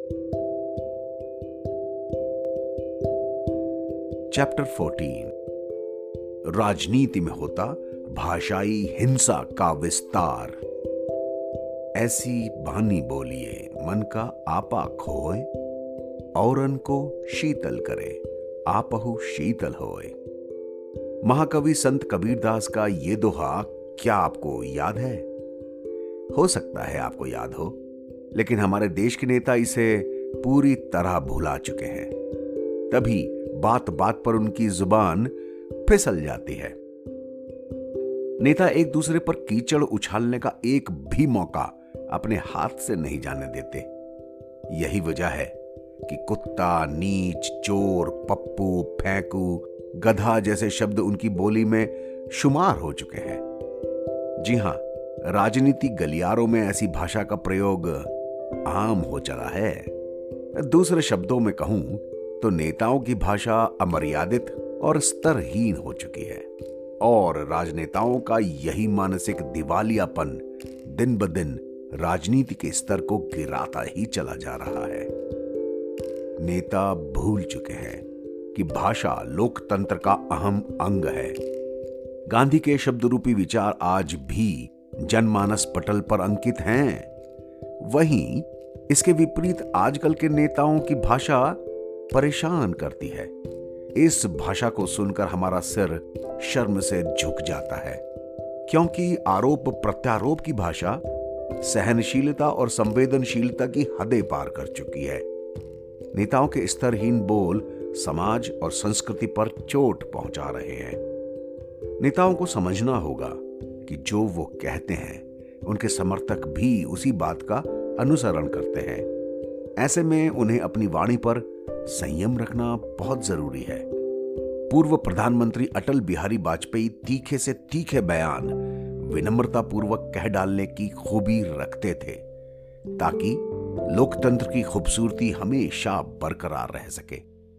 Chapter 14 राजनीति में होता भाषाई हिंसा का विस्तार। ऐसी बानी बोलिए मन का आपा खोए, औरन को शीतल करे आपहु शीतल होए। महाकवि संत कबीरदास का ये दोहा क्या आपको याद है? हो सकता है आपको याद हो, लेकिन हमारे देश के नेता इसे पूरी तरह भुला चुके हैं। तभी बात बात पर उनकी जुबान फिसल जाती है। नेता एक दूसरे पर कीचड़ उछालने का एक भी मौका अपने हाथ से नहीं जाने देते। यही वजह है कि कुत्ता, नीच, चोर, पप्पू, फेंकू, गधा जैसे शब्द उनकी बोली में शुमार हो चुके हैं। जी हां, राजनीतिक गलियारों में ऐसी भाषा का प्रयोग आम हो चला है। दूसरे शब्दों में कहूं तो नेताओं की भाषा अमर्यादित और स्तरहीन हो चुकी है, और राजनेताओं का यही मानसिक दिवालियापन दिन ब दिन राजनीति के स्तर को गिराता ही चला जा रहा है। नेता भूल चुके हैं कि भाषा लोकतंत्र का अहम अंग है। गांधी के शब्द रूपी विचार आज भी जनमानस पटल पर अंकित हैं। वहीं इसके विपरीत आजकल के नेताओं की भाषा परेशान करती है। इस भाषा को सुनकर हमारा सिर शर्म से झुक जाता है, क्योंकि आरोप प्रत्यारोप की भाषा सहनशीलता और संवेदनशीलता की हदें पार कर चुकी है। नेताओं के स्तरहीन बोल समाज और संस्कृति पर चोट पहुंचा रहे हैं। नेताओं को समझना होगा कि जो वो कहते हैं उनके समर्थक भी उसी बात का अनुसरण करते हैं। ऐसे में उन्हें अपनी वाणी पर संयम रखना बहुत जरूरी है। पूर्व प्रधानमंत्री अटल बिहारी वाजपेयी तीखे से तीखे बयान विनम्रता पूर्वक कह डालने की खूबी रखते थे, ताकि लोकतंत्र की खूबसूरती हमेशा बरकरार रह सके।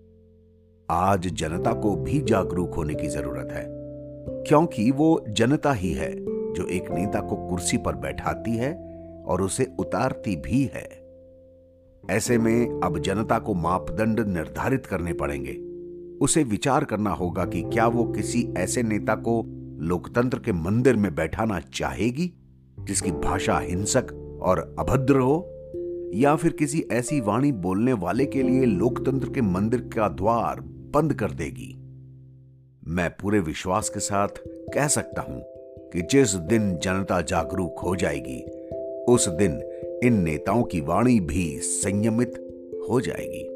आज जनता को भी जागरूक होने की जरूरत है, क्योंकि वो जनता ही है जो एक नेता को कुर्सी पर बैठाती है और उसे उतारती भी है। ऐसे में अब जनता को मापदंड निर्धारित करने पड़ेंगे। उसे विचार करना होगा कि क्या वो किसी ऐसे नेता को लोकतंत्र के मंदिर में बैठाना चाहेगी जिसकी भाषा हिंसक और अभद्र हो, या फिर किसी ऐसी वाणी बोलने वाले के लिए लोकतंत्र के मंदिर का द्वार बंद कर देगी। मैं पूरे विश्वास के साथ कह सकता हूं कि जिस दिन जनता जागरूक हो जाएगी, उस दिन इन नेताओं की वाणी भी संयमित हो जाएगी।